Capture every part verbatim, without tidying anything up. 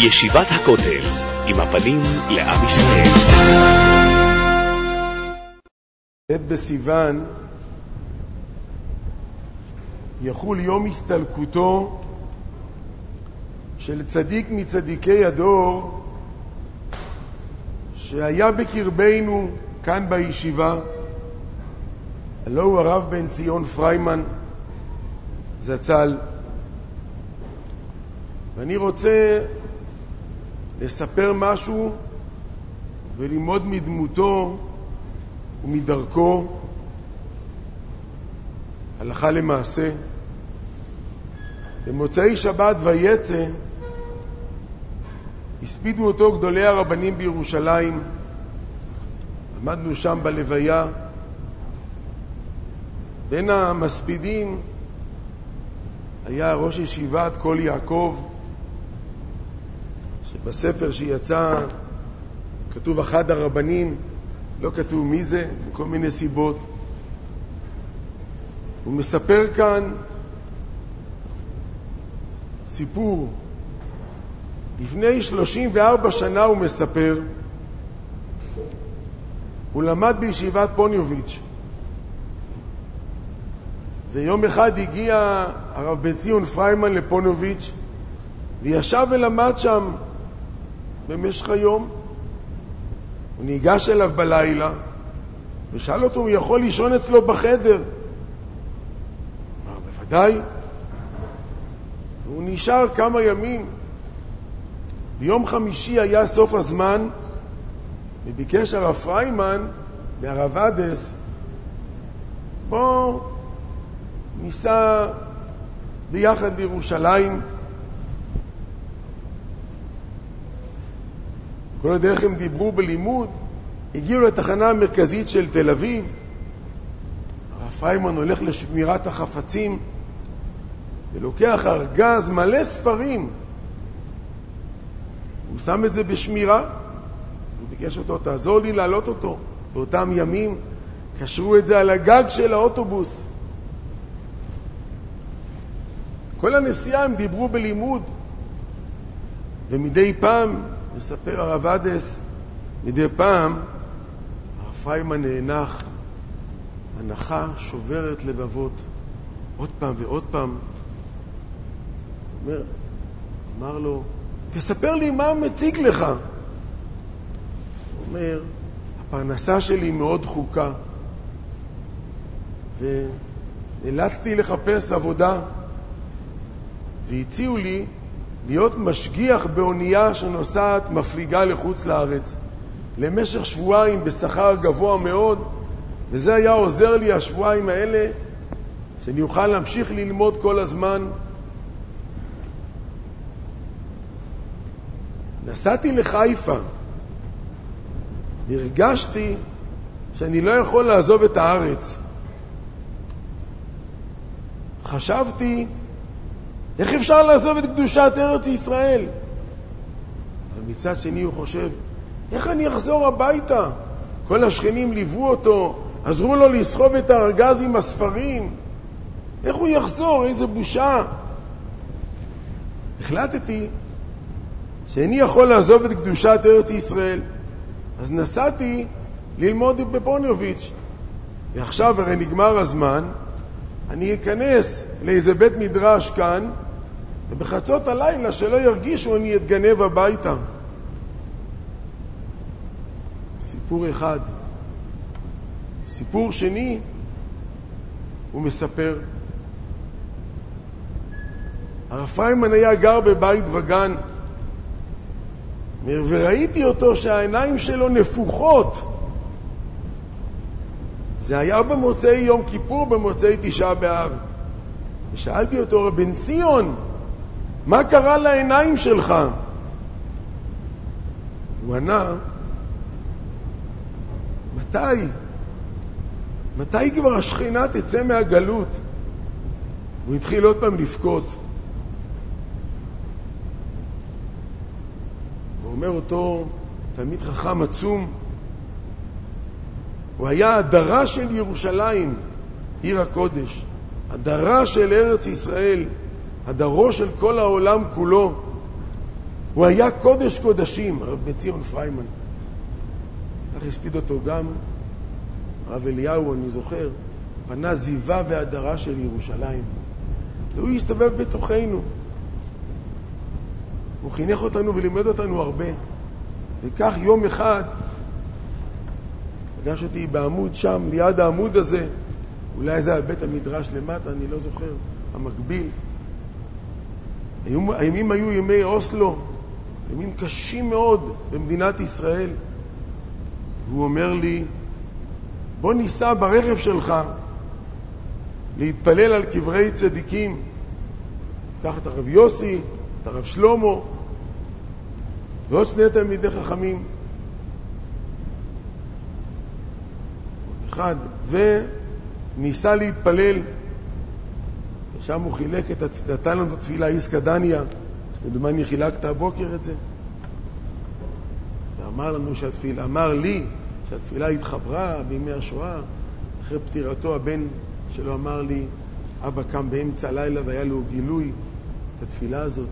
ישיבת הכותל, עם הפנים לעם ישראל. ב' בסיוון יחול יום הסתלקותו של צדיק מצדיקי הדור שהיה בקרבנו כאן בישיבה, הלא הוא הרב בן ציון פריימן זצ"ל. ואני רוצה לספר משהו וללמוד מדמותו ומדרכו הלכה למעשה. במוצאי שבת ויצא הספידו אותו גדולי הרבנים בירושלים, עמדנו שם בלוויה. בין המספידים היה ראש ישיבת כל יעקב, שבספר שיצא כתוב אחד הרבנים, לא כתוב מי זה, מכל מיני סיבות. הוא מספר כאן סיפור. לפני שלושים וארבע שנה הוא מספר, הוא למד בישיבת פוניוביץ', ויום אחד הגיע הרב בן ציון פריימן לפוניוביץ' וישב ולמד שם במשך היום. הוא ניגש אליו בלילה ושאל אותו הוא יכול לישון אצלו בחדר. אמר בוודאי. והוא נשאר כמה ימים. ביום חמישי היה סוף הזמן, וביקש הרב פריימן מהרב אדס, בוא ניסע ביחד לירושלים. כל הדרך הם דיברו בלימוד, הגיעו לתחנה המרכזית של תל אביב. הרב פריימן הולך לשמירת החפצים ולוקח ארגז מלא ספרים, הוא שם את זה בשמירה. הוא ביקש אותו, תעזור לי להעלות אותו. באותם ימים קשרו את זה על הגג של האוטובוס. כל הנסיעה הם דיברו בלימוד, ומדי פעם, מספר הרב אדס, מדי פעם הרב פריימן נאנח, הנחה שוברת לבבות, עוד פעם ועוד פעם. אומר, אמר לו, תספר לי מה מציק לך. הוא אומר, הפרנסה שלי מאוד דחוקה, ונאלצתי לחפש עבודה, והציעו לי להיות משגיח באונייה שנוסעת מפליגה לחוץ לארץ למשך שבועיים בשכר גבוה מאוד, וזה היה עוזר לי השבועיים האלה שאני אוכל להמשיך ללמוד כל הזמן. נסעתי לחיפה, הרגשתי שאני לא יכול לעזוב את הארץ. חשבתי איך אפשר לעזוב את קדושת ארץ ישראל? אבל מצד שני הוא חושב, איך אני אחזור הביתה? כל השכנים ליוו אותו, עזרו לו לסחוב את הארגז עם הספרים. איך הוא יחזור? איזה בושה. החלטתי שאיני יכול לעזוב את קדושת ארץ ישראל. אז נסעתי ללמוד בפוניוביץ', ועכשיו הרי נגמר הזמן, אני אכנס לאיזה בית מדרש כאן, ובחצות הלילה שלא ירגישו אני אתגנב הביתה. סיפור אחד. סיפור שני, הוא מספר, הרב פריימן היה גר בבית וגן, וראיתי אותו שהעיניים שלו נפוחות. זה היה במוצאי יום כיפור, במוצאי תשעה באב. ושאלתי אותו, רב בן ציון, מה קרה לעיניים שלך? הוא ענה, מתי? מתי כבר השכינה תצא מהגלות? הוא התחיל עוד פעם לבכות. ואומר אותו תלמיד חכם עצום, הוא היה הדרה של ירושלים, עיר הקודש, הדרה של ארץ ישראל, הדרו של כל העולם כולו. הוא היה קודש קודשים, הרב בן ציון פריימן. כך הספיד אותו גם הרב אליהו, אני זוכר, פנה זיווה והדרה של ירושלים. והוא הסתובב בתוכנו. הוא חינך אותנו ולימד אותנו הרבה. וכך יום אחד, פגש אותי בעמוד שם, ליד העמוד הזה, אולי זה בית המדרש למטה, אני לא זוכר, המקביל. הימים היו ימי אוסלו, ימים קשים מאוד במדינת ישראל. והוא אומר לי, בוא ניסע ברכב שלך להתפלל על קברי צדיקים. קח את הרב יוסי, את הרב שלמה, ועוד שני תלמידי חכמים. אחד, וניסה להתפלל. ושם הוא חילק את נתן לנו תפילה איסקא דניא, אז כדומני חילקת הבוקר את זה. ואמר לנו שהתפילה, אמר לי שהתפילה התחברה בימי השואה. אחרי פטירתו הבן שלו אמר לי, אבא קם באמצע הלילה והיה לו גילוי את התפילה הזאת.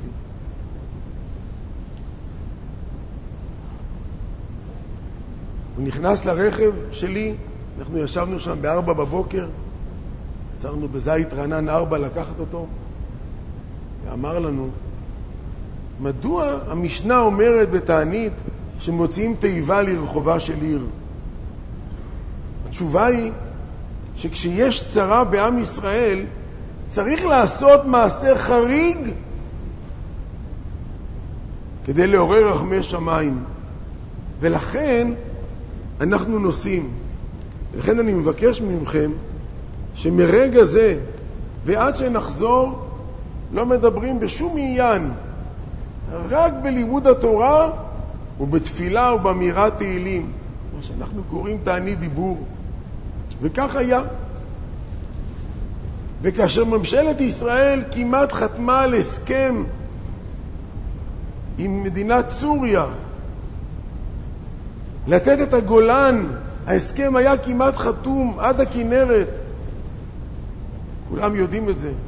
הוא נכנס לרכב שלי, אנחנו ישבנו שם בארבע בבוקר, עצרנו בזית רענן ארבע לקחת אותו, ואמר לנו, מדוע המשנה אומרת בתענית שמוציאים תיבה לרחובה של עיר? התשובה היא שכשיש צרה בעם ישראל, צריך לעשות מעשה חריג כדי לעורר רחמי שמיים. ולכן אנחנו נוסעים. ולכן אני מבקש מכם שמרגע זה ועד שנחזור לא מדברים בשום עניין, רק בלימוד התורה ובתפילה ובאמירת תהילים, מה שאנחנו קוראים תענית דיבור. וכך היה. וכאשר ממשלת ישראל כמעט חתמה על הסכם עם מדינת סוריה לתת את הגולן, ההסכם היה כמעט חתום עד הכנרת. כולם יודעים את זה.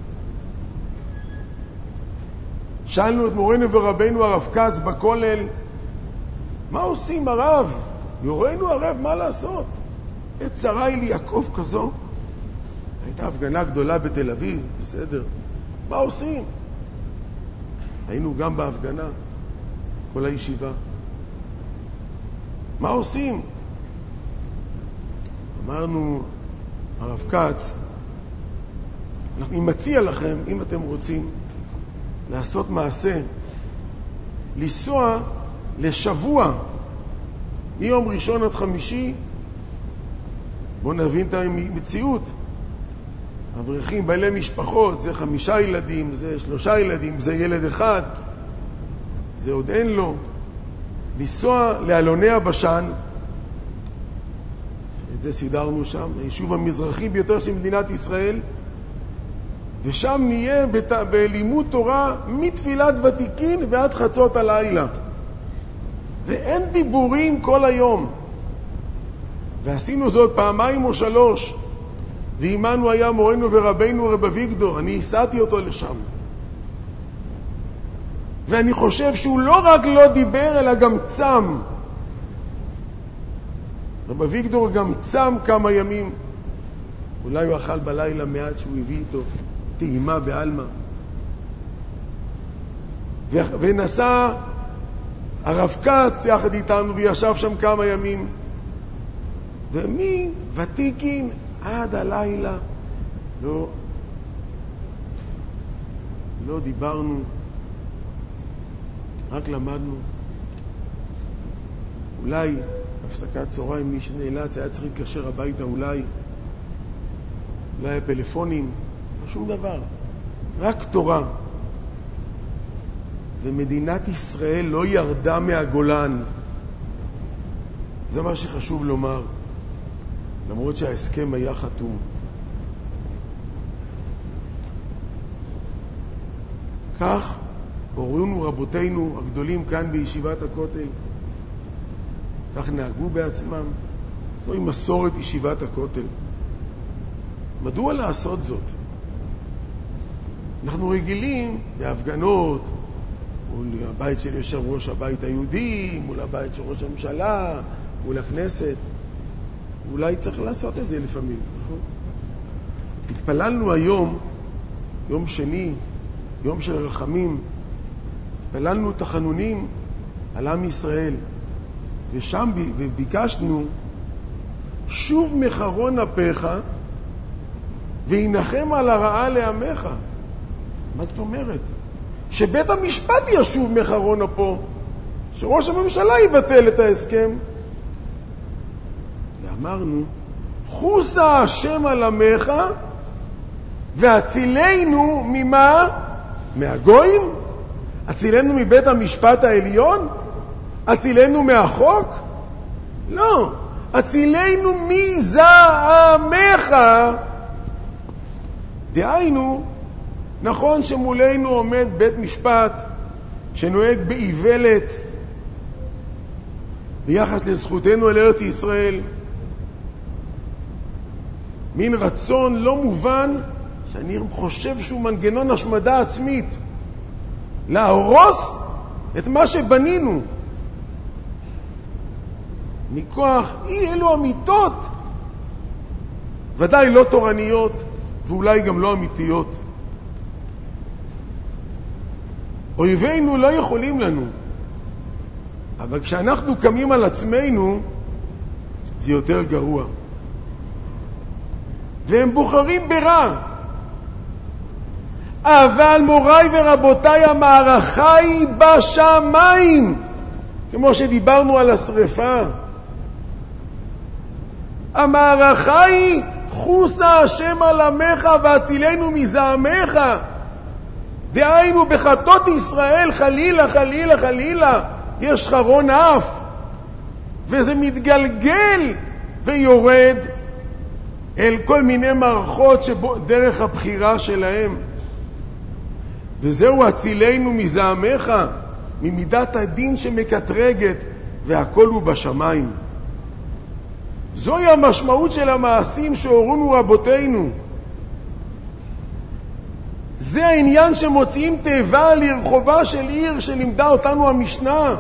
שאלנו את מורנו ורבנו הרב כץ בכולל, מה עושים הרב? יורנו הרב, מה לעשות? את צרה היא לי יעקב כזו. הייתה הפגנה גדולה בתל אביב, בסדר. מה עושים? היינו גם בהפגנה, כל הישיבה. מה עושים? אמרנו, הרב כץ, אני מציע לכם, אם אתם רוצים, לעשות מעשה, לנסוע לשבוע, מיום ראשון עד חמישי, בואו נבין את המציאות. אברכים, בעלי משפחות, זה חמישה ילדים, זה שלושה ילדים, זה ילד אחד, זה עוד אין לו. לנסוע לאלוני הבשן, את זה סידרנו שם, היישוב המזרחי ביותר של מדינת ישראל, ושם נהיה בת... בלימוד תורה מתפילת ותיקין ועד חצות הלילה. ואין דיבורים כל היום. ועשינו זאת פעמיים או שלוש. ועימנו היה מורנו ורבנו רב אביגדור, אני הסעתי אותו לשם. ואני חושב שהוא לא רק לא דיבר, אלא גם צם. רב אביגדור גם צם כמה ימים. אולי הוא אכל בלילה מעט שהוא הביא איתו טעימה בעלמא. ונסע הרב כץ יחד איתנו וישב שם כמה ימים. ומי ותיקין עד הלילה לא, לא דיברנו, רק למדנו. אולי הפסקת צהריים, מי שנאלץ היה צריך להתקשר הביתה, אולי אולי הפלאפונים, לא שום דבר, רק תורה. ומדינת ישראל לא ירדה מהגולן. זה מה שחשוב לומר, למרות שההסכם היה חתום. כך הורינו רבותינו הגדולים כאן בישיבת הכותל, כך נהגו בעצמם. זוהי מסורת ישיבת הכותל. מדוע לעשות זאת? אנחנו רגילים בהפגנות מול הבית של יושב ראש הבית היהודי, מול הבית של ראש הממשלה, מול הכנסת. אולי צריך לעשות את זה לפעמים, נכון? התפללנו היום, יום שני, יום של רחמים, התפללנו תחנונים על עם ישראל, ושם ביקשנו, שוב מחרון אפיך, וינחם על הרעה לעמך. מה זאת אומרת? שבית המשפט ישוב מחרון אפו, שראש הממשלה יבטל את ההסכם. ואמרנו, חוסה השם על עמך, והצילנו ממה? מהגויים? הצילנו מבית המשפט העליון? הצילנו מהחוק? לא. הצילנו מזעמך. דהיינו, נכון שמולנו עומד בית משפט שנוהג באיוולת ביחס לזכותנו על ארץ ישראל, מין רצון לא מובן שאני חושב שהוא מנגנון השמדה עצמית, להרוס את מה שבנינו מכוח אי אלו אמיתות ודאי לא תורניות ואולי גם לא אמיתיות. אויבינו לא יכולים לנו, אבל כשאנחנו קמים על עצמנו זה יותר גרוע, והם בוחרים ברע. אבל מוריי ורבותיי, המערכה היא בשמיים, כמו שדיברנו על השריפה. המערכה היא חוסה השם על עמך והצילנו מזעמך. דהיינו, בחטות ישראל חלילה חלילה חלילה יש חרון אף, וזה מתגלגל ויורד אל כל מיני מערכות שדרך הבחירה שלהם. וזהו הצילנו מזעמך, ממידת הדין שמקטרגת, והכל הוא בשמיים. זוהי המשמעות של המעשים שהורונו רבותינו. זה העניין שמוציאים תיבה לרחובה של עיר שלימדה אותנו המשנה.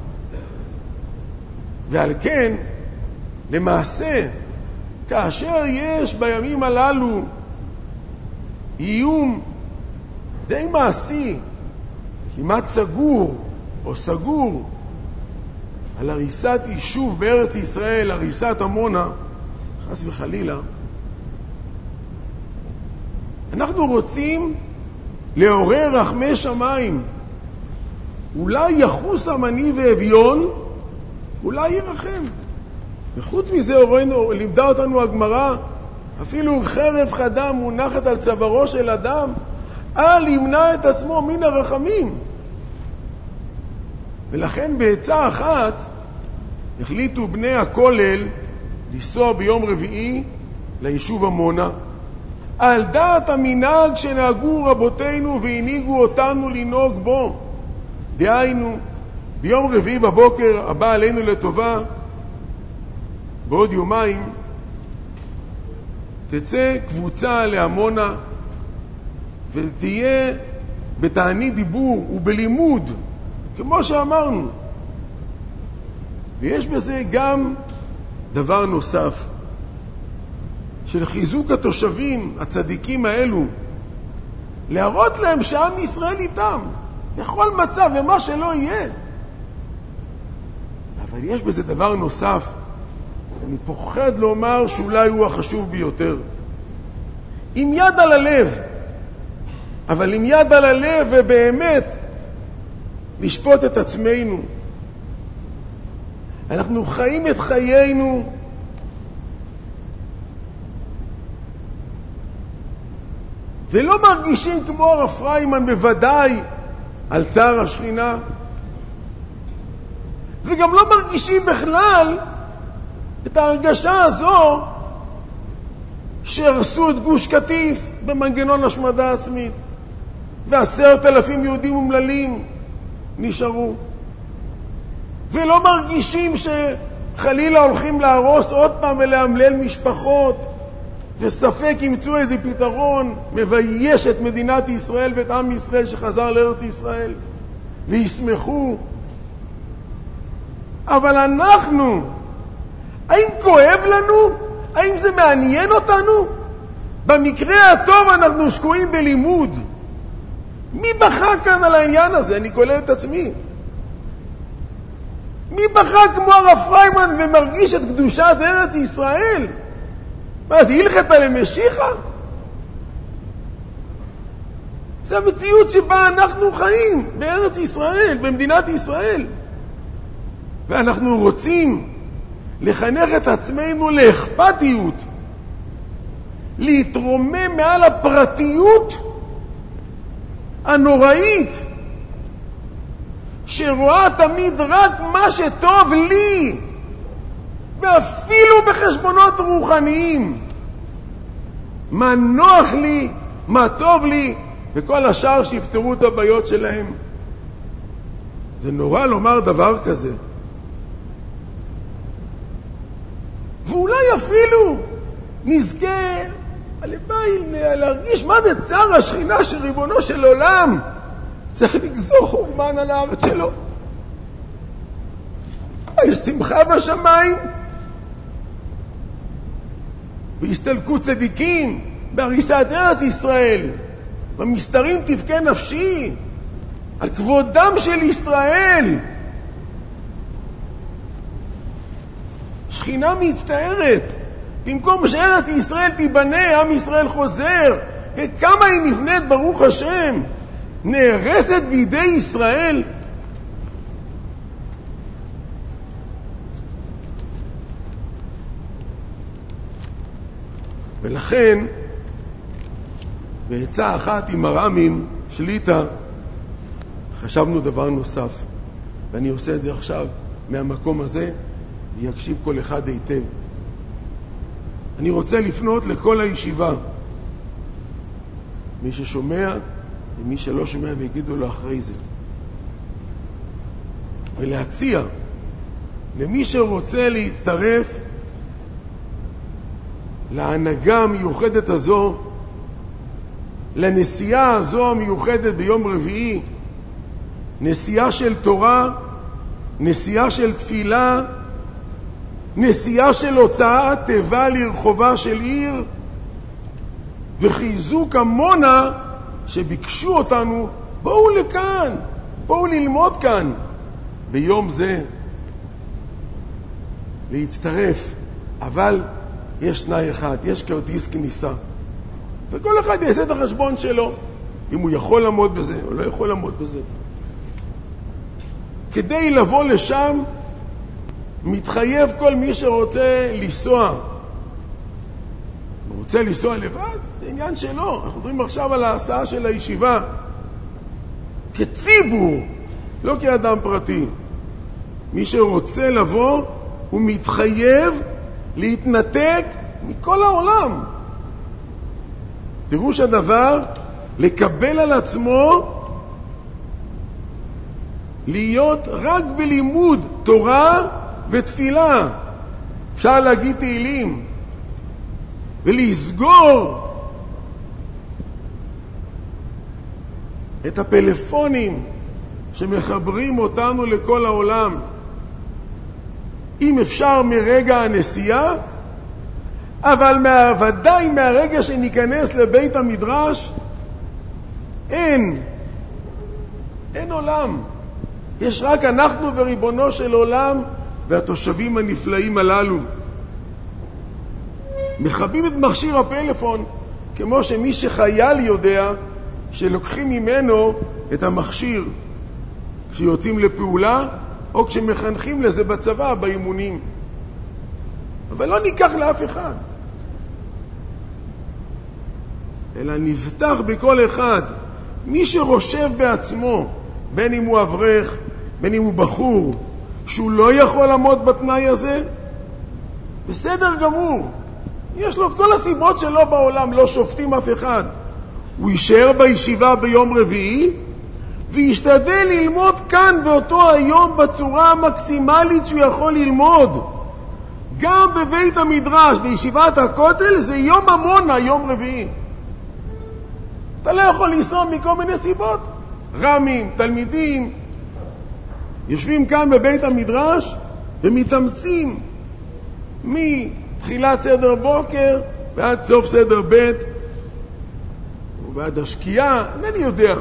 ועל כן, למעשה, כאשר יש בימים הללו איום די מעשי, כמעט סגור או סגור, על הריסת יישוב בארץ ישראל, הריסת עמונה, חס וחלילה, אנחנו רוצים לעורר רחמי שמיים. אולי יחוס עמני ואביון, אולי ירחם. וחוץ מזה, הורינו, לימדה אותנו הגמרא, אפילו חרב חדה מונחת על צווארו של אדם, אל ימנע את עצמו מן הרחמים. ולכן בעצה אחת החליטו בני הכולל לנסוע ביום רביעי ליישוב עמונה, על דעת המנהג שנהגו רבותינו והנהיגו אותנו לנהוג בו. דהיינו, ביום רביעי בבוקר הבא עלינו לטובה, בעוד יומיים תצא קבוצה לעמונה ותהיה בתענית דיבור ובלימוד, כמו שאמרנו. ויש בזה גם דבר נוסף, של חיזוק התושבים הצדיקים האלו, להראות להם שעם ישראל איתם בכל מצב ומה שלא יהיה. אבל יש בזה דבר נוסף, אני פוחד לומר שאולי הוא החשוב ביותר. עם יד על הלב, אבל עם יד על הלב ובאמת לשפוט את עצמנו. אנחנו חיים את חיינו ולא מרגישים כמו הרב פריימן בוודאי על צער השכינה, וגם לא מרגישים בכלל את ההרגשה הזו שהרסו את גוש קטיף במנגנון השמדה עצמית, ועשרת אלפים יהודים אומללים נשארו, ולא מרגישים שחלילה הולכים להרוס עוד פעם ולהמלל משפחות, וספק ימצאו איזה פתרון מבייש את מדינת ישראל ואת עם ישראל שחזר לארץ ישראל. וישמחו. אבל אנחנו, האם כואב לנו? האם זה מעניין אותנו? במקרה הטוב אנחנו שקועים בלימוד. מי בכה כאן על העניין הזה? אני כולל את עצמי. מי בכה כמו הרב פריימן ומרגיש את קדושת ארץ ישראל? מה, זה הלכתה למשיחה? זה המציאות שבה אנחנו חיים, בארץ ישראל, במדינת ישראל. ואנחנו רוצים לחנך את עצמנו לאכפתיות, להתרומם מעל הפרטיות הנוראית, שרואה תמיד רק מה שטוב לי, ואפילו בחשבונות רוחניים. מה נוח לי, מה טוב לי, וכל השאר שיפתרו את הבעיות שלהם. זה נורא לומר דבר כזה. ואולי אפילו נזכה הלוואי להרגיש מה זה צער השכינה של ריבונו של עולם. צריך לגזור חורבן על הארץ שלו. יש שמחה בשמיים, והסתלקו צדיקים בהריסת ארץ ישראל, במסתרים תבכה נפשי על כבודם של ישראל. שכינה מצטערת, במקום שארץ ישראל תיבנה, עם ישראל חוזר, וכמה היא נבנית ברוך השם, נהרסת בידי ישראל. ולכן בעצה אחת עם הרמים שליטה חשבנו דבר נוסף, ואני עושה את זה עכשיו מהמקום הזה, ויקשיב כל אחד היטב. אני רוצה לפנות לכל הישיבה, מי ששומע ומי שלא שומע, ויגידו לו אחרי זה, ולהציע למי שרוצה להצטרף להנהגה המיוחדת הזו, לנסיעה הזו המיוחדת ביום רביעי, נסיעה של תורה, נסיעה של תפילה, נסיעה של הוצאת תיבה לרחובה של עיר, וחיזוק המונה שביקשו אותנו, בואו לכאן, בואו ללמוד כאן ביום זה, להצטרף. אבל יש תנאי אחד, יש כרטיס כניסה, וכל אחד יעשה את החשבון שלו, אם הוא יכול לעמוד בזה או לא יכול לעמוד בזה. כדי לבוא לשם מתחייב כל מי שרוצה לנסוע. הוא רוצה לנסוע לבד, זה עניין שלו. אנחנו מדברים עכשיו על ההסעה של הישיבה כציבור, לא כאדם פרטי. מי שרוצה לבוא הוא מתחייב להתנתק מכל העולם. פירוש הדבר לקבל על עצמו להיות רק בלימוד תורה ותפילה. אפשר להגיד תהילים ולסגור את הפלאפונים שמחברים אותנו לכל העולם. אם אפשר מרגע הנסיעה, אבל ודאי מהרגע שניכנס לבית המדרש אין אין עולם. יש רק אנחנו וריבונו של עולם והתושבים הנפלאים הללו. מחבים את מכשיר הפלאפון כמו שמי שחייל יודע שלוקחים ממנו את המכשיר כשיוצאים לפעולה או כשמחנכים לזה בצבא באימונים. אבל לא ניקח לאף אחד, אלא נבטח בכל אחד. מי שרושב בעצמו, בין אם הוא אברך, בין אם הוא בחור, שהוא לא יכול לעמוד בתנאי הזה, בסדר גמור. יש לו את כל הסיבות שלו בעולם, לא שופטים אף אחד. הוא יישאר בישיבה ביום רביעי, וישתדל ללמוד כאן באותו היום בצורה המקסימלית שהוא יכול ללמוד. גם בבית המדרש, בישיבת הכותל, זה יום המונה, יום רביעי. אתה לא יכול לנסוע מכל מיני סיבות. רמים, תלמידים, יושבים כאן בבית המדרש ומתאמצים מתחילת סדר בוקר ועד סוף סדר ב' ועד השקיעה, אינני יודע.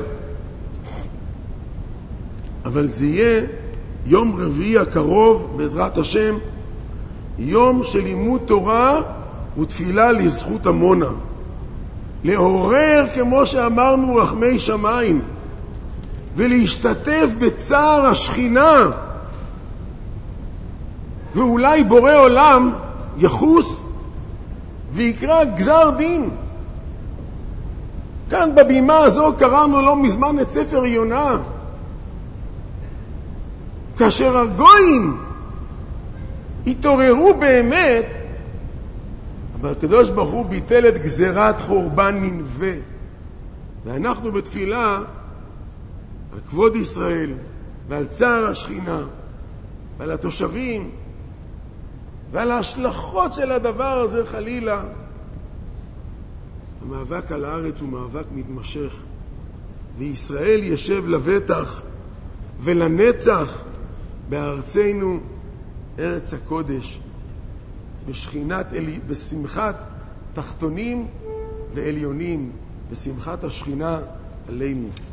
אבל זה יהיה יום רביעי הקרוב, בעזרת השם, יום של לימוד תורה ותפילה לזכות המונה. לעורר, כמו שאמרנו, רחמי שמיים, ולהשתתף בצער השכינה, ואולי בורא עולם יחוס ויקרא גזר דין. כאן בבימה הזו קראנו לא מזמן את ספר יונה, כאשר הגויים התעוררו באמת, אבל הקדוש ברוך הוא ביטל את גזירת חורבן נינווה, ואנחנו בתפילה על כבוד ישראל ועל צער השכינה ועל התושבים ועל ההשלכות של הדבר הזה חלילה. המאבק על הארץ הוא מאבק מתמשך, וישראל ישב לבטח ולנצח בארצנו ארץ הקודש, בשכינת אלי, בשמחת תחתונים ועליונים, בשמחת השכינה עלינו.